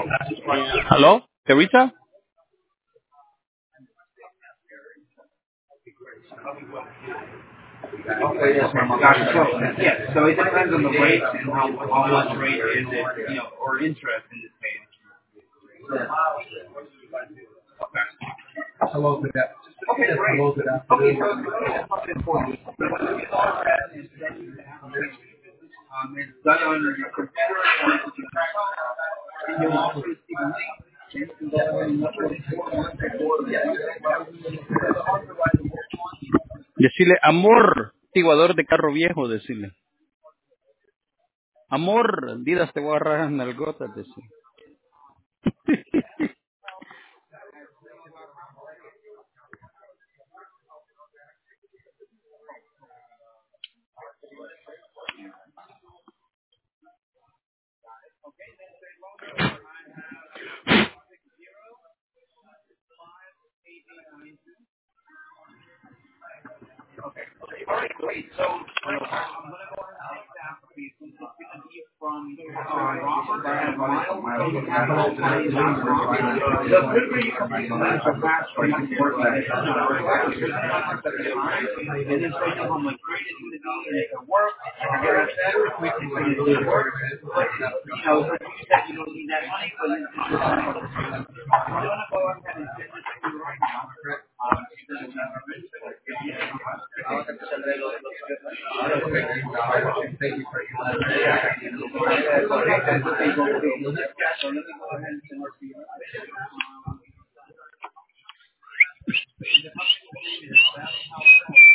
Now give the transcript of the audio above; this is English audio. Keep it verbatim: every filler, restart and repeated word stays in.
Hello, Teresa? Okay, yes, ma'am. Gotcha. So, yeah, so it depends on the rate and how, how much rate is it, you know, or interest in this payment. Hello, good afternoon. Okay, great. Hello, good afternoon. Okay, so it's something important. So when you go ahead and send you the application, um, it's done on your computer or it's your phone, and you'll also receive a link. And you can go ahead and look at it. Decirle, amor, tiguador de carro viejo, decirle. Amor, Didas, te voy a agarrar en nalgotas, decirle. All right, great. So um, I'm going to go ahead and take the application. It's going to be from uh, Robert and Miles. The quicker you complete that, the faster you can work on it. And then show you how much great it's going to be and it can work. And get it better, we can see it will work. But, you know, you said you don't need that money, but you can do it. I'm going to go ahead and send it to you right now. Um, Thank you for your